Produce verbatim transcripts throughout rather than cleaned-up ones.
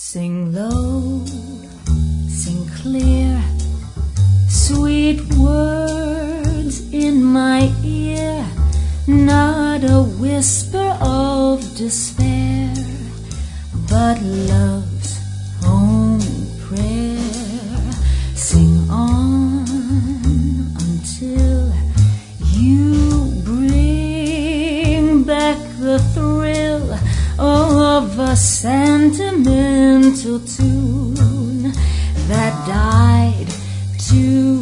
Sing low, sing clear, sweet words in my ear, not a whisper of despair, but love's own prayer. Sing on until you bring back the thrill of a sentimental tune that died too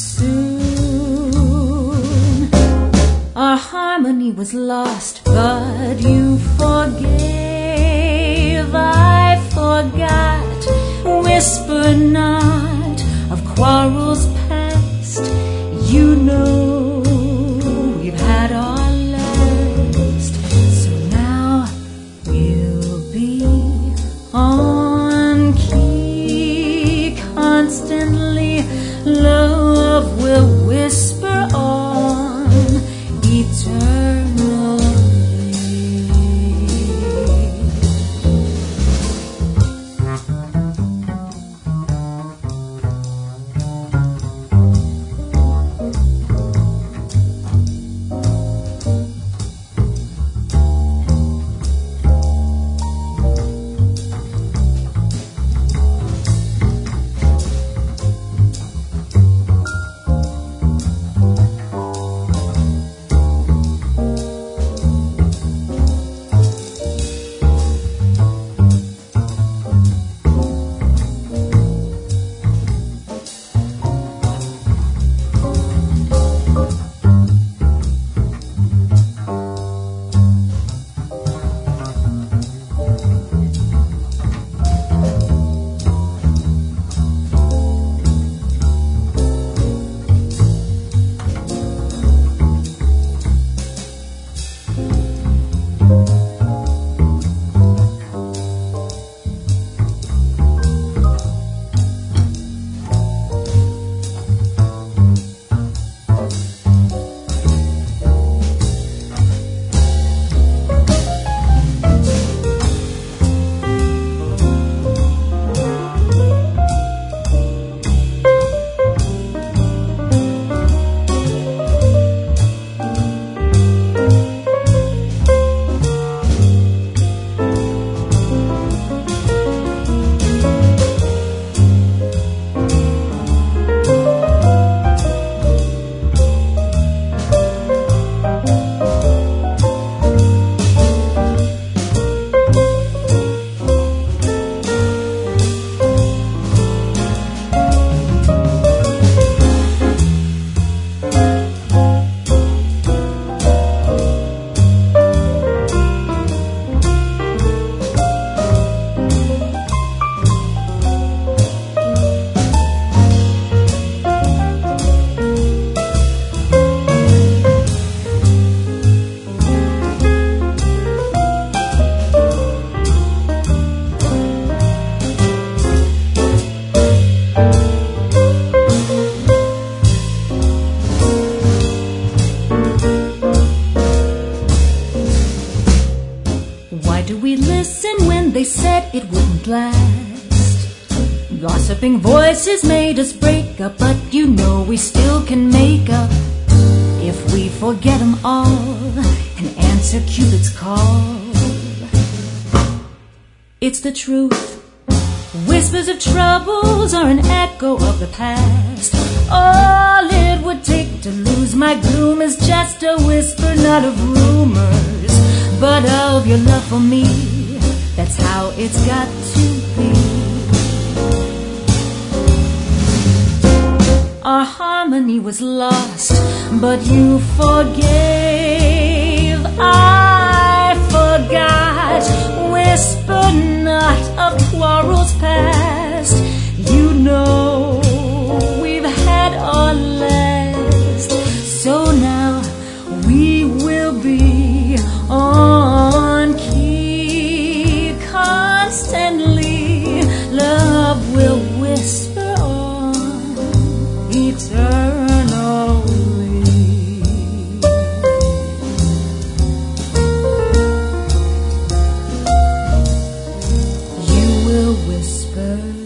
soon. Our harmony was lost, but you forgave. I forgot. Whisper not of quarrels past. You know we've had our last, so now we'll be on key constantly. Love will whisper on eternally. It wouldn't last. Gossiping voices made us break up, but you know we still can make up if we forget them all and answer Cupid's call. It's the truth. Whispers of troubles are an echo of the past. All it would take to lose my gloom is just a whisper, not of rumors, but of your love for me. That's how it's got to be. Our harmony was lost, but you forgave. I forgot. Whisper not of quarrels past. You know we've had our last, so now we will be on key constantly. Love will whisper on eternally. You whisper.